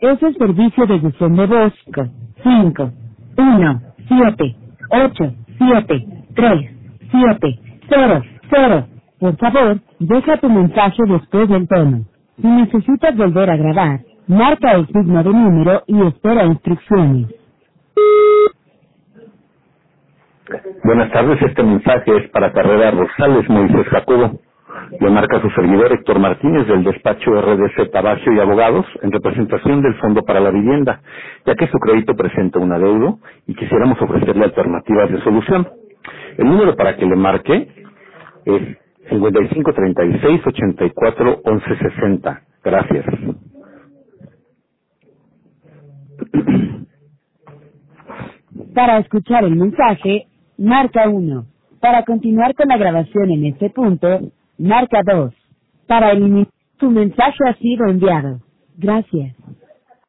Es el servicio de buzón de voz 5 1 7 8 7 3 7 0 0. Por favor, deja tu mensaje después del tono. Si necesitas volver a grabar, marca el signo de número y espera instrucciones. Buenas tardes, este mensaje es para Carrera Rosales Moisés Jacobo. Le marca su servidor Héctor Martínez del despacho RDC Tabacio y Abogados en representación del Fondo para la Vivienda, ya que su crédito presenta un adeudo y quisiéramos ofrecerle alternativas de solución. El número para que le marque es 55 36 84 11 60. Gracias. Para escuchar el mensaje, marca 1. Para continuar con la grabación en este punto, marca 2. Para eliminar tu mensaje ha sido enviado. Gracias.